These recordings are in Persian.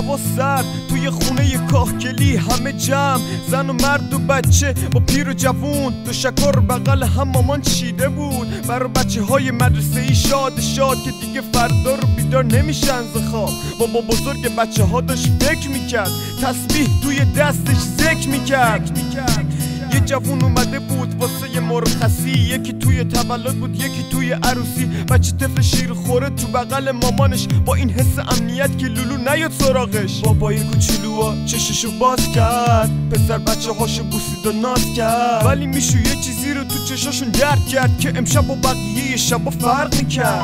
هوا سرد توی خونه کاهگلی همه جمع، زن و مرد و بچه با پیر و جوون، دو شکر بغل هم مامان چیده بود برای بچه های مدرسه ای شاد شاد که دیگه فردا رو بیدار نمیشن ز خواب. بابا بزرگ بچه ها داشت فکر میکرد، تسبیح توی دستش ذکر میکرد. یه جوون اومده بود واسه یه مرخصی، یکی توی تولد بود یکی توی عروسی. بچه طفل شیر خوره تو بغل مامانش با این حس امنیت که لولو نیاد سراغش. بابای کوچولوها چششو باز کرد، پسر بچه هاشو بوسید و ناز کرد، ولی میشو یه چیزی رو تو چشاشون درک کرد که امشب با بقیه شبا فرق میکرد.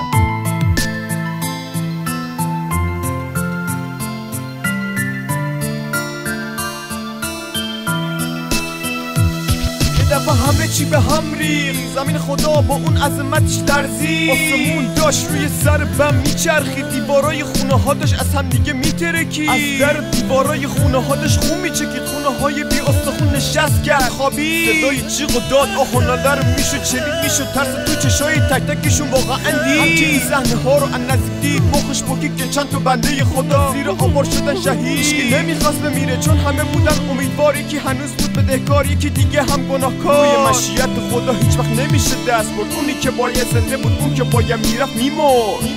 همه چی به هم ریخت، زمین خدا با اون عظمتش لرزید، آسمون داشت روی سر بم میچرخید، دیوارای خونه ها داشت از هم دیگه میترکید، از در دیوارای خونه ها داشت خون میچکید، خونه های بی استخون نشست کرد خوابید، صدای جیغ و داد آه و ناله رو میشد شنید، میشد ترس تو چشای تک تکشون واقعا دید. همچه این صحنه ها رو از نزدیک دید، مخش بکید که چند تا بنده خدا زیر آوار شدن شهید. هیچکی نمیخواست بمیره چون همه بودن امیدوار، یکی هنوز بود بدهکار، یکی دیگه هم گناهکار. مشیت خدا هیچ وقت نمیشه دست برد، اونی که باید زنده بود اون که باید میرفت میمرد.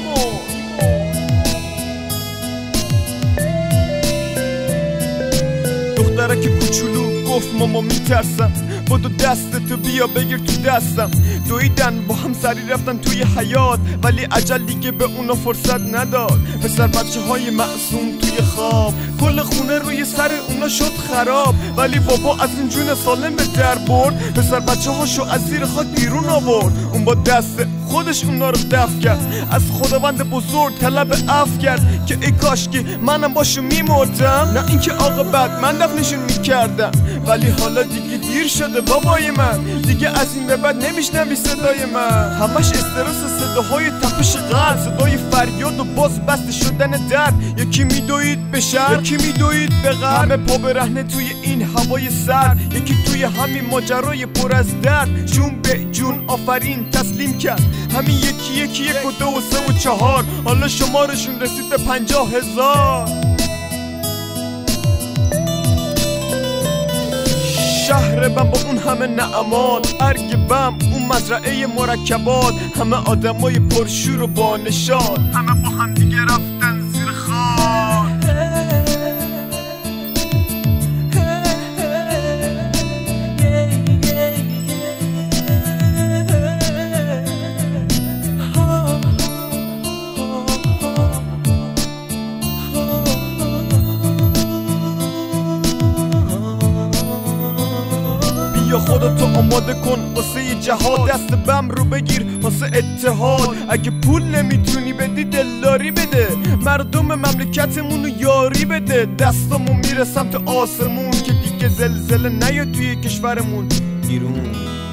دخترک کوچولو گفت ماما میترسم، بدو دستتو بیا بگیر تو دستم. دویدن با هم سری رفتن توی حیاط، ولی عجل دیگه به اونا فرصت نداد. پسر بچه های معصوم توی خواب، کل خونه روی سر اونا شد خراب، ولی بابا از این جون سالم به در برد، پسر بچه هاشو از زیر خاک بیرون آورد. اون با دست خودش اونا رو دفع کرد، از خداوند بزرگ طلب عفو کرد که ای کاش که منم باشو میمردم، نه اینکه عاقبت من دفنشون میکردم. ولی حالا دیگه دیر شده بابای من، دیگه از این به بعد نمیشنوی صدای من، همش استرس صداهای تپش قلب، صدای فریاد و باز بسته شدن در. یکی میدوید به شهر یکی میدوید به غرب، همه پا برهنه توی این هوای سرد، یکی توی همین ماجرای پر از درد جون به جون آفرین تسلیم کرد. همین یکی یکی 1 و 2 و 3 و 4 حالا شمارشون رسید به 50,000. شهر بم با اون همه نعمات، ارگ بم اون مزرعه مرکبات، همه آدمای پرشور و با نشاط، همه با هم دیگه رفتن زیر خاک. یا خودتو آماده کن واسه یه جهاد، دست بم رو بگیر واسه اتحاد. اگه پول نمیتونی بدی دلداری بده، مردم مملکتمون رو یاری بده. دستامون میره سمت آسمون که دیگه زلزله نیاد توی کشورمون ایران.